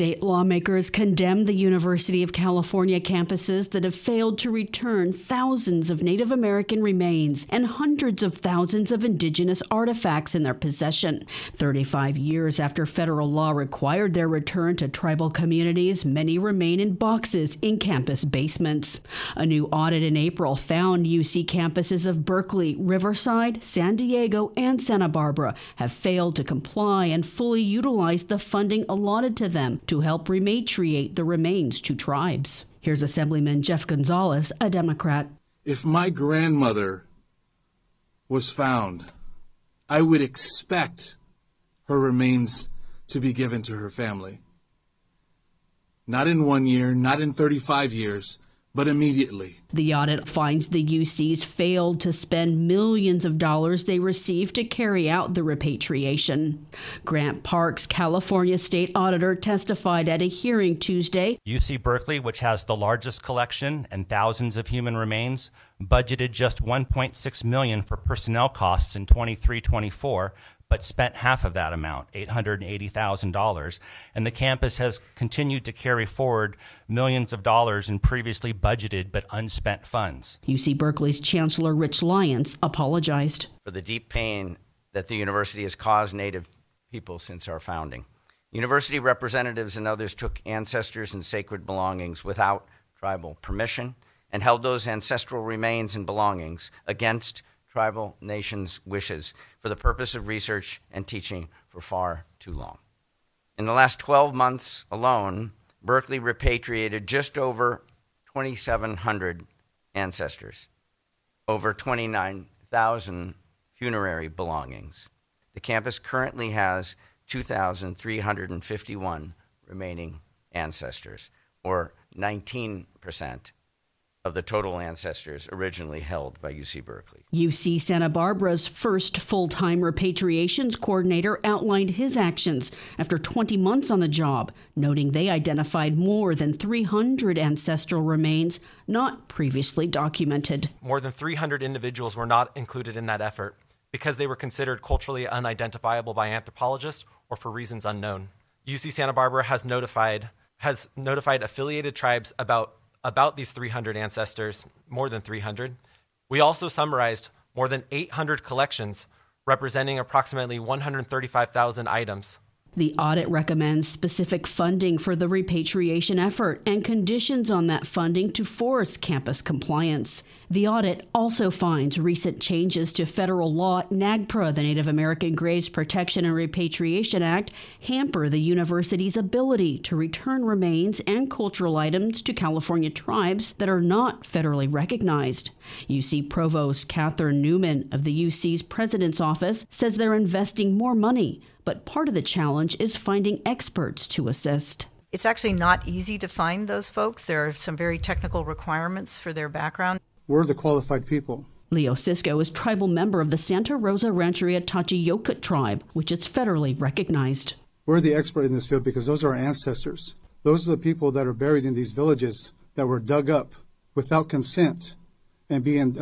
State lawmakers condemned the University of California campuses that have failed to return thousands of Native American remains and hundreds of thousands of indigenous artifacts in their possession. 35 years after federal law required their return to tribal communities, many remain in boxes in campus basements. A new audit in April found UC campuses of Berkeley, Riverside, San Diego, and Santa Barbara have failed to comply and fully utilize the funding allotted to them to help repatriate the remains to tribes. Here's Assemblyman Jeff Gonzalez, a Democrat. If my grandmother was found, I would expect her remains to be given to her family. Not in 1 year, not in 35 years, but immediately. The audit finds the UCs failed to spend millions of dollars they received to carry out the repatriation. Grant Parks, California state auditor, testified at a hearing Tuesday. UC Berkeley, which has the largest collection and thousands of human remains, budgeted just $1.6 million for personnel costs in 23-24, but spent half of that amount, $880,000, and the campus has continued to carry forward millions of dollars in previously budgeted but unspent funds. UC Berkeley's Chancellor Rich Lyons apologized for the deep pain that the university has caused Native people since our founding. University representatives and others took ancestors and sacred belongings without tribal permission and held those ancestral remains and belongings against tribal nations' wishes for the purpose of research and teaching for far too long. In the last 12 months alone, Berkeley repatriated just over 2,700 ancestors, over 29,000 funerary belongings. The campus currently has 2,351 remaining ancestors, or 19% of the total ancestors originally held by UC Berkeley. UC Santa Barbara's first full-time repatriations coordinator outlined his actions after 20 months on the job, noting they identified more than 300 ancestral remains not previously documented. More than 300 individuals were not included in that effort because they were considered culturally unidentifiable by anthropologists or for reasons unknown. UC Santa Barbara has notified affiliated tribes about these 300 ancestors, more than 300. We also summarized more than 800 collections representing approximately 135,000 items. The audit recommends specific funding for the repatriation effort and conditions on that funding to force campus compliance. The audit also finds recent changes to federal law, NAGPRA, the Native American Graves Protection and Repatriation Act, hamper the university's ability to return remains and cultural items to California tribes that are not federally recognized. UC Provost Catherine Newman of the UC's President's Office says they're investing more money, but part of the challenge is finding experts to assist. It's actually not easy to find those folks. There are some very technical requirements for their background. We're the qualified people. Leo Cisco is tribal member of the Santa Rosa Rancheria Tachiyokut tribe, which is federally recognized. We're the expert in this field because those are our ancestors. Those are the people that are buried in these villages that were dug up without consent and being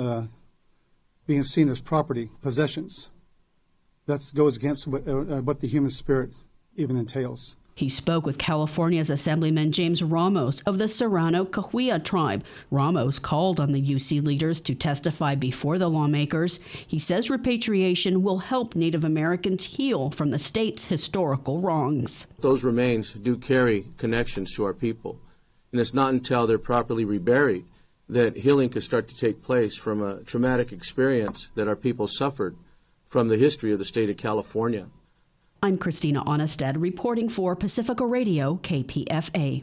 seen as property, possessions. That goes against what the human spirit even entails. He spoke with California's Assemblyman James Ramos of the Serrano Cahuilla tribe. Ramos called on the UC leaders to testify before the lawmakers. He says repatriation will help Native Americans heal from the state's historical wrongs. Those remains do carry connections to our people, and it's not until they're properly reburied that healing can start to take place from a traumatic experience that our people suffered from the history of the state of California. I'm Christina Onestad reporting for Pacifica Radio, KPFA.